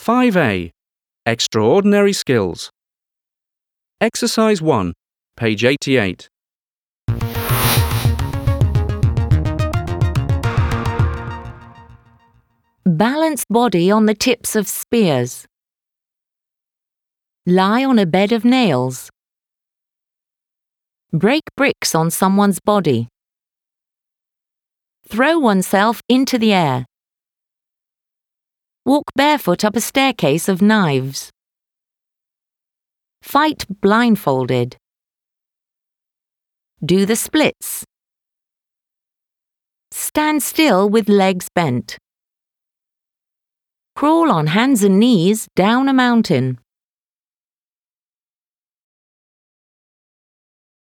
5A. Extraordinary skills. Exercise 1, page 88. Balance body on the tips of spears. Lie on a bed of nails. Break bricks on someone's body. Throw oneself into the air. Walk barefoot up a staircase of knives. Fight blindfolded. Do the splits. Stand still with legs bent. Crawl on hands and knees down a mountain.